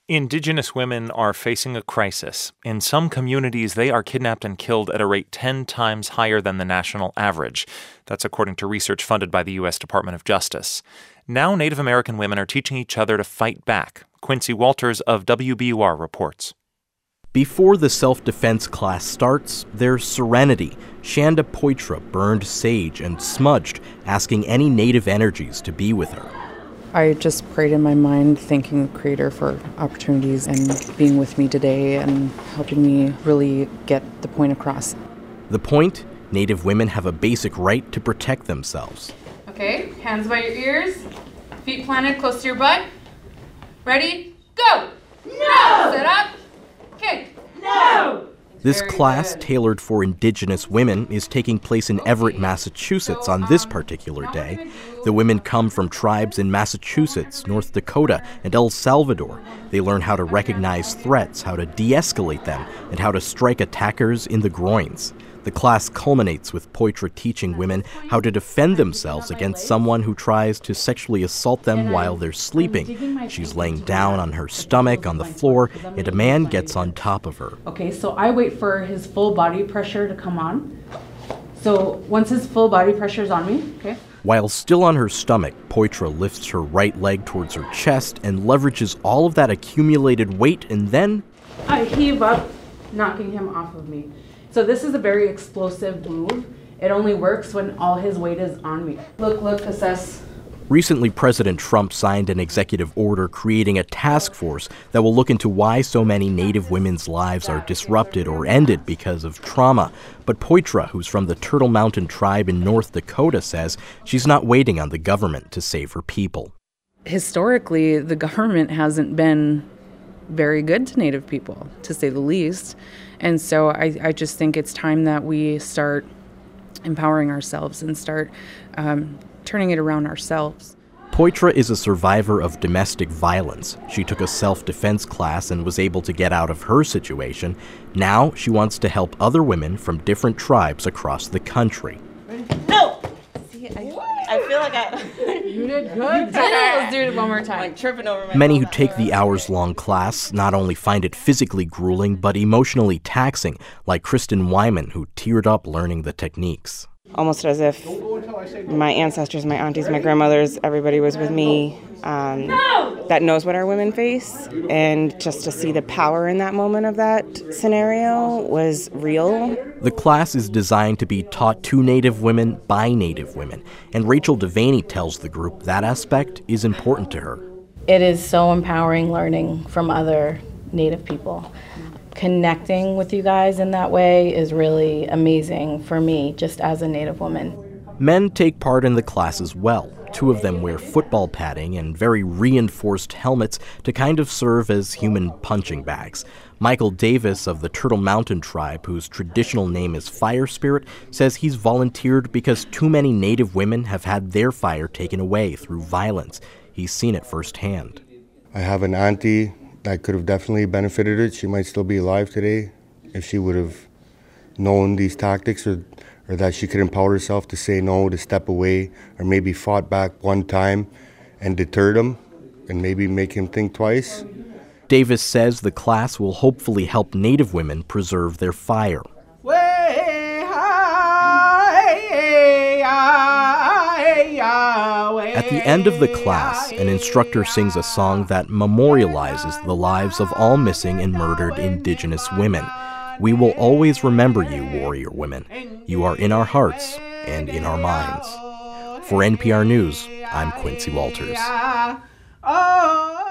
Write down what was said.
Indigenous women are facing a crisis. In some communities, they are kidnapped and killed at a rate 10 times higher than the national average. That's according to research funded by the U.S. Department of Justice. Now Native American women are teaching each other to fight back. Quincy Walters of WBUR reports. Before the self-defense class starts, there's Serenity. Shanda Poitra burned sage and smudged, asking any native energies to be with her. I just prayed in my mind, thanking the Creator for opportunities and being with me today and helping me really get the point across. The point? Native women have a basic right to protect themselves. Okay, hands by your ears, feet planted close to your butt. Ready? Go! No! Set up. Okay. No! This class, tailored for Indigenous women, is taking place in Everett, Massachusetts on this particular day. The women come from tribes in Massachusetts, North Dakota, and El Salvador. They learn how to recognize threats, how to de-escalate them, and how to strike attackers in the groins. The class culminates with Poitra teaching women how to defend themselves against someone who tries to sexually assault them while they're sleeping. She's laying down on her stomach on the floor, and a man gets on top of her. Okay, so I wait for his full body pressure to come on. So once his full body pressure is on me, okay. While still on her stomach, Poitra lifts her right leg towards her chest and leverages all of that accumulated weight, and then I heave up, knocking him off of me. So this is a very explosive move. It only works when all his weight is on me. Look, assess. Recently, President Trump signed an executive order creating a task force that will look into why so many Native women's lives are disrupted or ended because of trauma. But Poitra, who's from the Turtle Mountain tribe in North Dakota, says she's not waiting on the government to save her people. Historically, the government hasn't been very good to Native people, to say the least. And so I just think it's time that we start empowering ourselves and start turning it around ourselves. Poitra is a survivor of domestic violence. She took a self-defense class and was able to get out of her situation. Now she wants to help other women from different tribes across the country. No! See, I feel like You did good. Let's do it one more time. like tripping over my Many who take the hours-long class not only find it physically grueling, but emotionally taxing, like Kristen Wyman, who teared up learning the techniques. Almost as if my ancestors, my aunties, my grandmothers, everybody was with me that knows what our women face. And just to see the power in that moment of that scenario was real. The class is designed to be taught to Native women by Native women. And Rachel Devaney tells the group that aspect is important to her. It is so empowering learning from other Native people. Connecting with you guys in that way is really amazing for me, just as a Native woman. Men take part in the class as well. Two of them wear football padding and very reinforced helmets to kind of serve as human punching bags. Michael Davis of the Turtle Mountain tribe, whose traditional name is Fire Spirit, says he's volunteered because too many Native women have had their fire taken away through violence. He's seen it firsthand. I have an auntie that could have definitely benefited it. She might still be alive today if she would have known these tactics or that she could empower herself to say no, to step away, or maybe fought back one time and deterred him and maybe make him think twice. Davis says the class will hopefully help Native women preserve their fire. At the end of the class, an instructor sings a song that memorializes the lives of all missing and murdered Indigenous women. We will always remember you, warrior women. You are in our hearts and in our minds. For NPR News, I'm Quincy Walters.